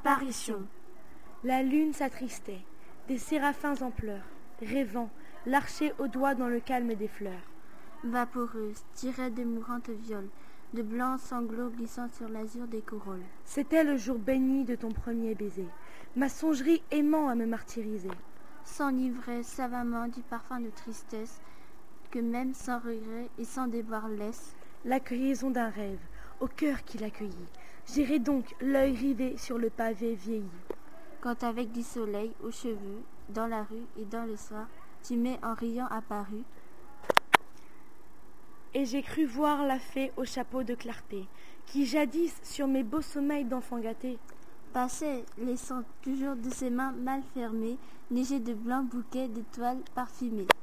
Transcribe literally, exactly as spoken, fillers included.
Apparition. La lune s'attristait, des séraphins en pleurs, rêvant, l'archer au doigt dans le calme des fleurs. Vaporeuse, tirait de mourantes violes, de blancs sanglots glissant sur l'azur des corolles. C'était le jour béni de ton premier baiser, ma songerie aimant à me martyriser. S'enivrait savamment du parfum de tristesse, que même sans regret et sans déboire laisse. La cueillison d'un rêve, au cœur qui l'accueillit, j'irai donc l'œil rivé sur le pavé vieilli. Quand avec du soleil aux cheveux, dans la rue et dans le soir, tu m'es en riant apparu. Et j'ai cru voir la fée au chapeau de clarté, qui jadis sur mes beaux sommeils d'enfant gâté passait, laissant toujours de ses mains mal fermées, neiger de blancs bouquets d'étoiles parfumées.